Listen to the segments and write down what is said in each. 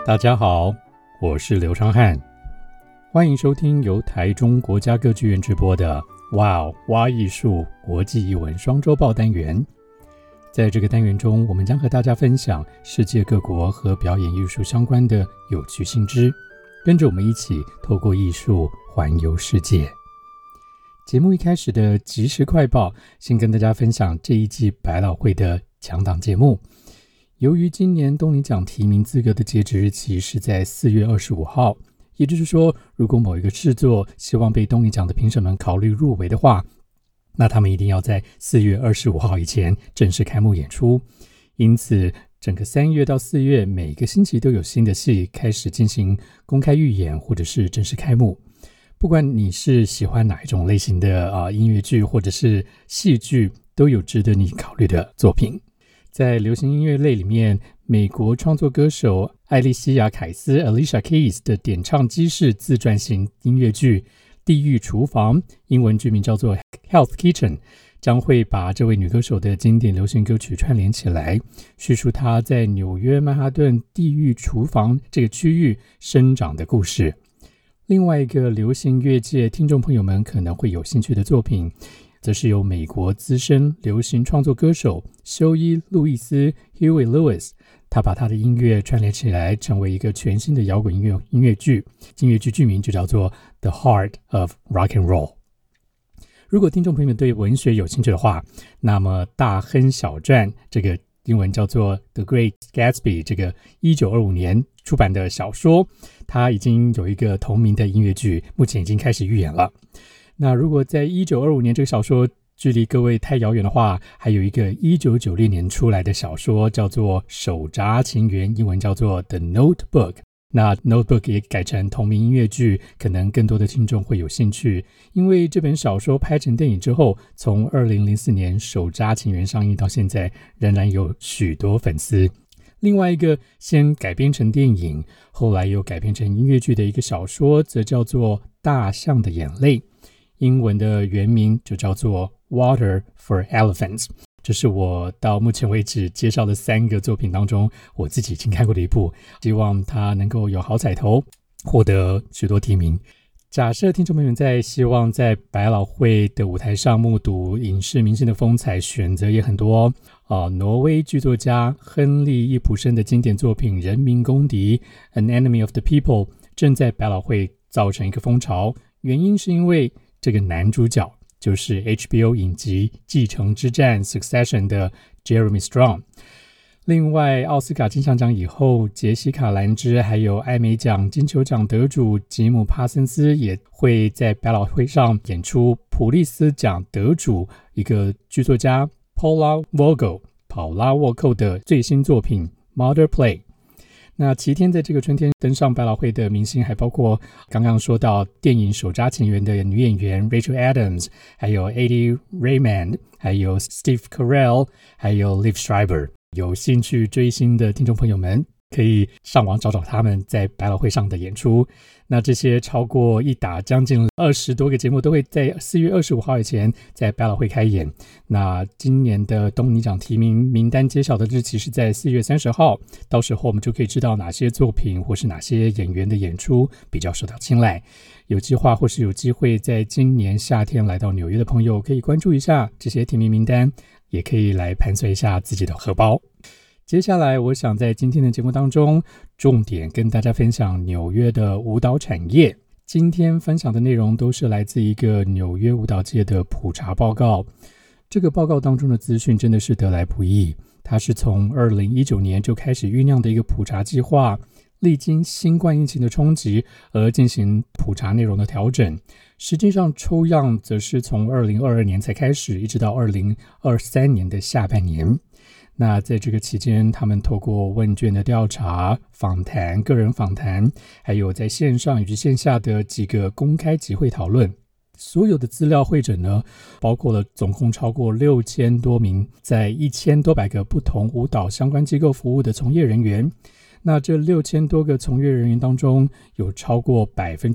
大家好，我是刘昌汉，欢迎收听由台中国家歌剧院直播的哇哇艺术国际艺文双周报单元。在这个单元中，我们将和大家分享世界各国和表演艺术相关的有趣新知，跟着我们一起透过艺术环游世界。节目一开始的即时快报，先跟大家分享这一季百老汇的强档节目。由于今年东尼奖提名资格的截止日期是在4月25号，也就是说，如果某一个制作希望被东尼奖的评审们考虑入围的话，那他们一定要在4月25号以前正式开幕演出。因此，整个3月到4月每个星期都有新的戏开始进行公开预演或者是正式开幕。不管你是喜欢哪一种类型的音乐剧或者是戏剧，都有值得你考虑的作品。在流行音乐类里面，美国创作歌手艾莉西亚·凯斯 Alicia Keys 的点唱机式自传型音乐剧《地狱厨房》，英文剧名叫做 Hell's Kitchen， 将会把这位女歌手的经典流行歌曲串联起来，叙述她在纽约曼哈顿地狱厨房这个区域生长的故事。另外一个流行乐界听众朋友们可能会有兴趣的作品，则是由美国资深流行创作歌手休伊·路易斯 Huey Lewis， 他把他的音乐串联起来，成为一个全新的摇滚音乐剧。音乐剧剧名就叫做 The Heart of Rock and Roll。 如果听众朋友们对文学有兴趣的话，那么大亨小传，这个英文叫做 The Great Gatsby， 这个1925年出版的小说，它已经有一个同名的音乐剧，目前已经开始预演了。那如果在1925年这个小说距离各位太遥远的话，还有一个1996年出来的小说叫做《手札情缘》，英文叫做 The Notebook。 那 Notebook 也改成同名音乐剧，可能更多的听众会有兴趣，因为这本小说拍成电影之后，从2004年《手札情缘》上映到现在，仍然有许多粉丝。另外一个先改编成电影，后来又改编成音乐剧的一个小说，则叫做《大象的眼泪》，英文的原名就叫做 Water for Elephants。 这是我到目前为止介绍的3个作品当中，我自己已经看过的一部，希望它能够有好彩头，获得许多提名。假设听众朋友们希望在百老汇的舞台上目睹影视明星的风采，选择也很多挪威剧作家亨利·易卜生的经典作品《人民公敌》An Enemy of the People 正在百老汇造成一个风潮，原因是因为这个男主角就是 HBO 影集《继承之战》 Succession 的 Jeremy Strong。 另外，奥斯卡金像奖以后，杰西卡·兰芝还有艾美奖金球奖得主吉姆·帕森斯也会在百老汇上演出普利兹奖得主一个剧作家 Paula Vogel 跑拉沃寇的最新作品 Mother Play。那齐天在这个春天登上百老汇的明星，还包括刚刚说到电影《手札情缘》的女演员 Rachel Adams， 还有 Eddie Raymond， 还有 Steve Carell， 还有 Liv Schreiber。 有兴趣追星的听众朋友们可以上网找找他们在百老汇上的演出。那这些超过一打将近20多个节目都会在4月25号以前在百老汇开演。那今年的东尼奖提名名单揭晓的日期是在4月30号，到时候我们就可以知道哪些作品或是哪些演员的演出比较受到青睐。有计划或是有机会在今年夏天来到纽约的朋友，可以关注一下这些提名名单，也可以来盘算一下自己的荷包。接下来我想在今天的节目当中重点跟大家分享纽约的舞蹈产业。今天分享的内容都是来自一个纽约舞蹈界的普查报告。这个报告当中的资讯真的是得来不易，它是从2019年就开始酝酿的一个普查计划，历经新冠疫情的冲击而进行普查内容的调整。实际上抽样则是从2022年才开始，一直到2023年的下半年。那在这个期间，他们透过问卷的调查、访谈、个人访谈，还有在线上以及线下的几个公开集会讨论，所有的资料汇整呢，包括了总共超过6000多名在1000多百个不同舞蹈相关机构服务的从业人员。那这6000多个从业人员当中，有超过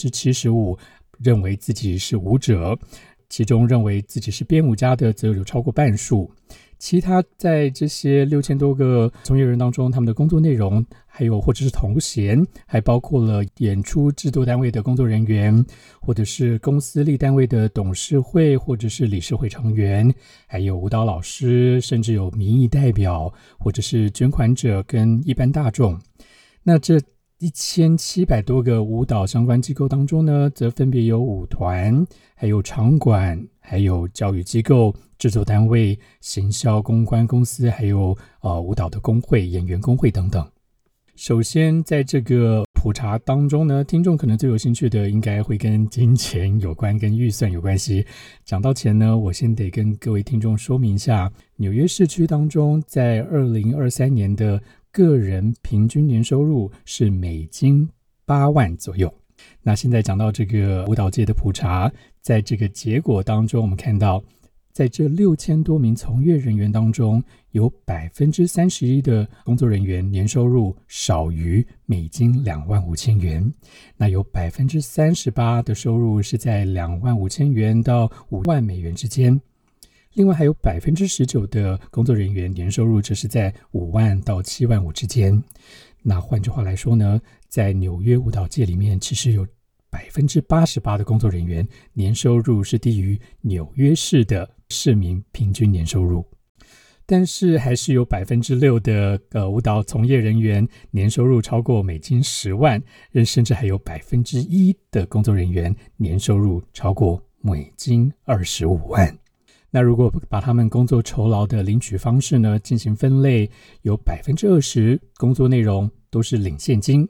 75%认为自己是舞者，其中认为自己是编舞家的则有超过半数。 其他在这些6000多个从业人当中，他们的工作内容还有或者是头衔，还包括了演出制作单位的工作人员，或者是公司立单位的董事会或者是理事会成员，还有舞蹈老师，甚至有民意代表或者是捐款者跟一般大众。那这1700多个舞蹈相关机构当中呢，则分别有舞团，还有场馆，还有教育机构、制作单位、行销公关公司，还有舞蹈的工会、演员工会等等。首先在这个普查当中呢，听众可能最有兴趣的应该会跟金钱有关，跟预算有关系。讲到钱呢，我先得跟各位听众说明一下，纽约市区当中在2023年的个人平均年收入是美金8万左右。那现在讲到这个舞蹈界的普查，在这个结果当中，我们看到在这6000多名从业人员当中，有 31% 的工作人员年收入少于美金25000元，那有 38% 的收入是在25000元到5万美元之间。另外还有 19% 的工作人员年收入则是在5万到7万5之间。那换句话来说呢，在纽约舞蹈界里面，其实有 88% 的工作人员年收入是低于纽约市的市民平均年收入。但是还是有 6% 的舞蹈从业人员年收入超过美金10万，甚至还有 1% 的工作人员年收入超过美金25万。那如果把他们工作酬劳的领取方式呢进行分类，有 20% 工作内容都是领现金，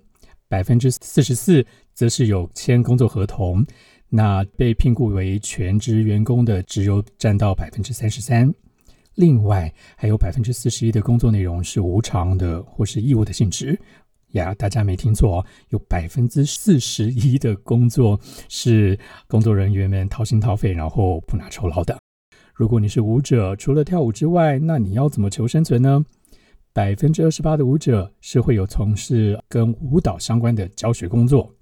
44% 则是有签工作合同，那被聘雇为全职员工的只有占到 33%。 另外还有 41% 的工作内容是无偿的或是义务的性质呀，大家没听错哦，有 41% 的工作是工作人员们掏心掏肺然后不拿酬劳的。如果你是舞者，除了跳舞之外，那你要怎么求生存呢？ 28% 的舞者是会有从事跟舞蹈相关的教学工作，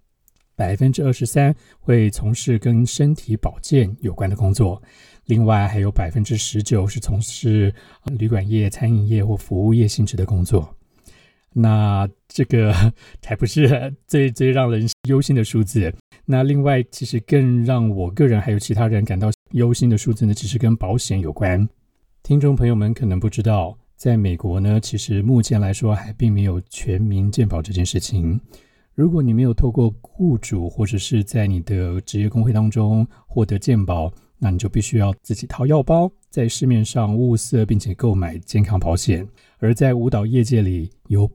23% 会从事跟身体保健有关的工作，另外还有 19% 是从事旅馆业、餐饮业或服务业性质的工作。那这个还不是最让人忧心的数字。那另外其实更让我个人还有其他人感到忧心的数字呢，其实跟保险有关。听众朋友们可能不知道，在美国呢，其实目前来说还并没有全民健保这件事情。如果你没有透过雇主或者是在你的职业工会当中获得健保，那你就必须要自己掏腰包，在市面上物色并且购买健康保险。而在舞蹈业界里，有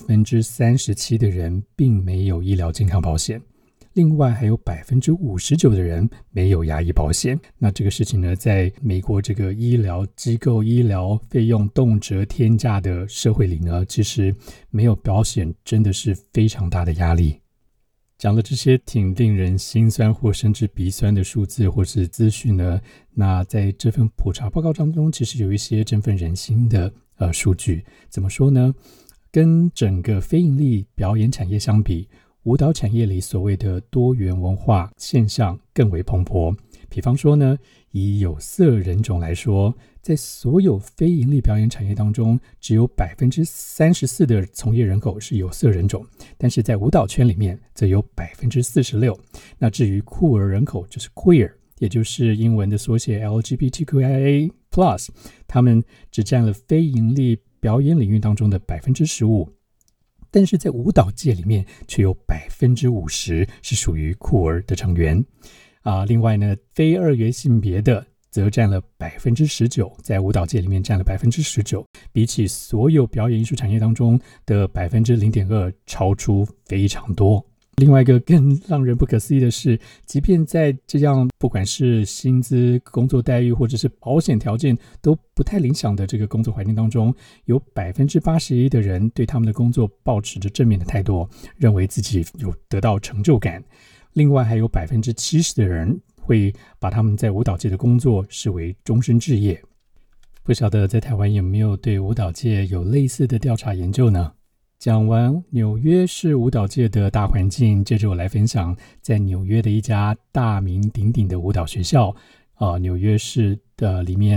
37% 的人并没有医疗健康保险，另外还有 59% 的人没有牙医保险。那这个事情呢，在美国这个医疗机构医疗费用动辄天价的社会里呢，其实没有保险真的是非常大的压力。讲了这些挺令人心酸或甚至鼻酸的数字或是资讯呢，那在这份普查报告当中，其实有一些振奋人心的数据。怎么说呢？跟整个非营利表演产业相比，舞蹈产业里所谓的多元文化现象更为蓬勃。比方说呢，以有色人种来说，在所有非营利表演产业当中，只有 34% 的从业人口是有色人种，但是在舞蹈圈里面则有 46%。 那至于酷儿人口，就是 queer， 也就是英文的缩写 LGBTQIA+， 他们只占了非营利表演领域当中的 15%， 但是在舞蹈界里面却有 50% 是属于酷儿的成员。另外呢，非二元性别的则占了 19%， 在舞蹈界里面占了 19%， 比起所有表演艺术产业当中的 0.2% 超出非常多。另外一个更让人不可思议的是，即便在这样不管是薪资、工作待遇或者是保险条件都不太理想的这个工作环境当中，有 81% 的人对他们的工作抱持着正面的态度，认为自己有得到成就感。另外还有 70% 的人会把他们在舞蹈界的工作视为终身志业。不晓得在台湾有没有对舞蹈界有类似的调查研究呢？讲完纽约市舞蹈界的大环境，接着我来分享在纽约的一家大名鼎鼎的舞蹈学校，纽约市的里面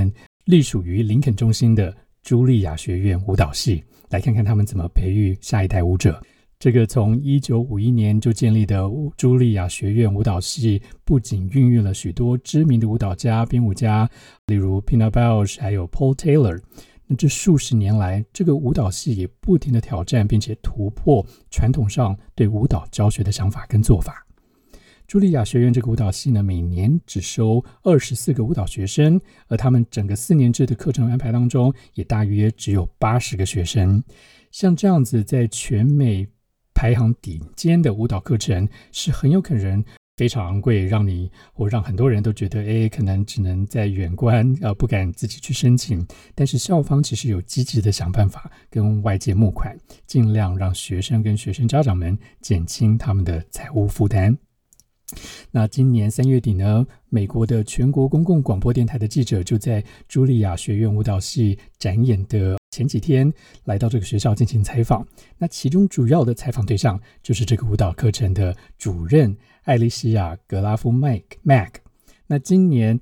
隶属于林肯中心的茱莉亚学院舞蹈系，来看看他们怎么培育下一代舞者。这个从1951年就建立的茱莉亚学院舞蹈系，不仅孕育了许多知名的舞蹈家、编舞家，例如 Pina Bausch 还有 Paul Taylor。那这数十年来，这个舞蹈系也不停地挑战并且突破传统上对舞蹈教学的想法跟做法。茱莉亚学院这个舞蹈系呢，每年只收24个舞蹈学生，而他们整个4年制的课程安排当中，也大约只有80个学生。像这样子在全美排行顶尖的舞蹈课程，是很有可能非常昂贵，让很多人都觉得可能只能在远观，不敢自己去申请。但是校方其实有积极的想办法跟外界募款，尽量让学生跟学生家长们减轻他们的财务负担。那今年3月底呢，美国的全国公共广播电台的记者就在茱莉亚学院舞蹈系展演的前几天来到这个学校进行采访。那其中主要的采访对象就是这个舞蹈课程的主任艾莉西亚·格拉夫 Mac。 那今年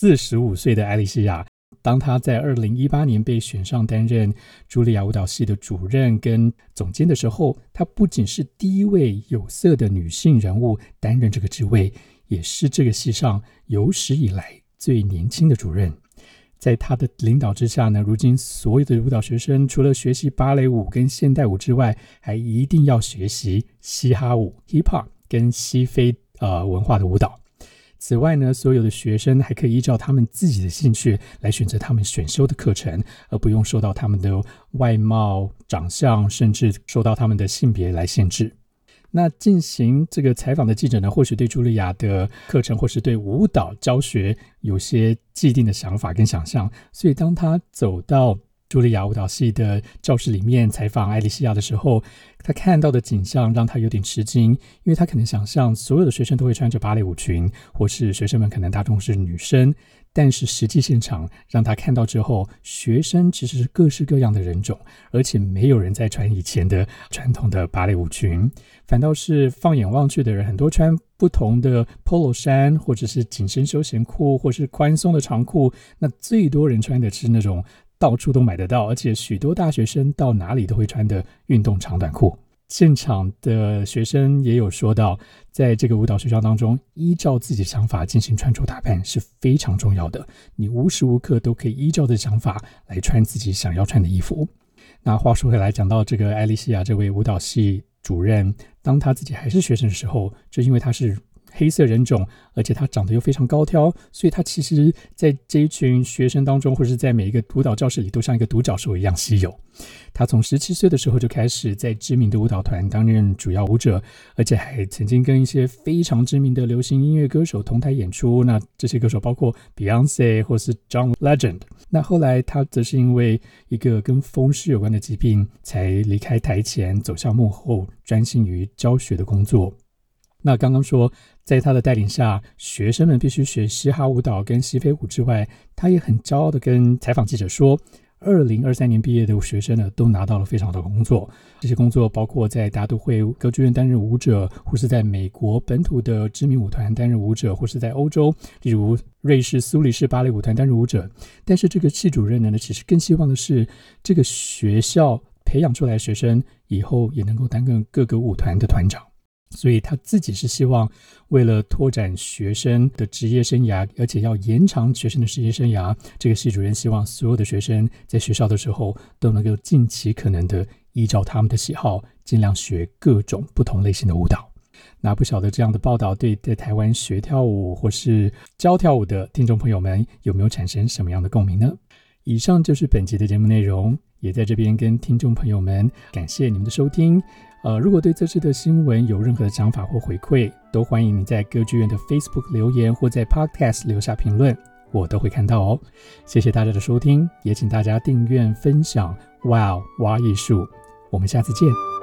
45岁的艾莉西亚，当他在2018年被选上担任茱莉亚舞蹈系的主任跟总监的时候，他不仅是第一位有色的女性人物担任这个职位，也是这个系上有史以来最年轻的主任。在他的领导之下呢，如今所有的舞蹈学生除了学习芭蕾舞跟现代舞之外，还一定要学习嘻哈舞 Hip Hop 跟西非文化的舞蹈。此外呢，所有的学生还可以依照他们自己的兴趣来选择他们选修的课程，而不用受到他们的外貌、长相，甚至受到他们的性别来限制。那进行这个采访的记者呢，或许对茱莉亚的课程或是对舞蹈教学有些既定的想法跟想象，所以当他走到茱莉亚舞蹈系的教室里面采访艾莉西亚的时候，他看到的景象让他有点吃惊，因为他可能想象所有的学生都会穿着芭蕾舞裙，或是学生们可能大众是女生，但是实际现场让他看到之后，学生其实是各式各样的人种，而且没有人在穿以前的传统的芭蕾舞裙，反倒是放眼望去的人，很多穿不同的 polo 衫，或者是紧身休闲裤，或是宽松的长裤。那最多人穿的是那种到处都买得到，而且许多大学生到哪里都会穿的运动长短裤。现场的学生也有说到，在这个舞蹈学校当中，依照自己的想法进行穿着打扮是非常重要的，你无时无刻都可以依照的想法来穿自己想要穿的衣服。那话说回来，讲到这个艾莉西亚这位舞蹈系主任，当他自己还是学生的时候，就因为他是黑色人种，而且他长得又非常高挑，所以他其实在这一群学生当中，或是在每一个舞蹈教室里都像一个独角兽一样稀有。他从17岁的时候就开始在知名的舞蹈团担任主要舞者，而且还曾经跟一些非常知名的流行音乐歌手同台演出，那这些歌手包括 Beyoncé 或是 John Legend。 那后来他则是因为一个跟风湿有关的疾病，才离开台前走向幕后，专心于教学的工作。那刚刚说，在他的带领下，学生们必须学嘻哈舞蹈跟西非舞之外，他也很骄傲地跟采访记者说，2023年毕业的学生呢，都拿到了非常多的工作。这些工作包括在大都会歌剧院担任舞者，或是在美国本土的知名舞团担任舞者，或是在欧洲，例如瑞士苏黎世芭蕾舞团担任舞者。但是这个系主任呢，其实更希望的是，这个学校培养出来的学生以后也能够担任各个舞团的团长。所以他自己是希望为了拓展学生的职业生涯，而且要延长学生的职业生涯，这个系主任希望所有的学生在学校的时候都能够尽其可能的依照他们的喜好，尽量学各种不同类型的舞蹈。那不晓得这样的报道对在台湾学跳舞或是教跳舞的听众朋友们有没有产生什么样的共鸣呢？以上就是本集的节目内容，也在这边跟听众朋友们感谢你们的收听。如果对这次的新闻有任何的想法或回馈，都欢迎你在歌剧院的 Facebook 留言，或在 Podcast 留下评论，我都会看到哦。谢谢大家的收听，也请大家订阅分享 Wow 挖艺术，我们下次见。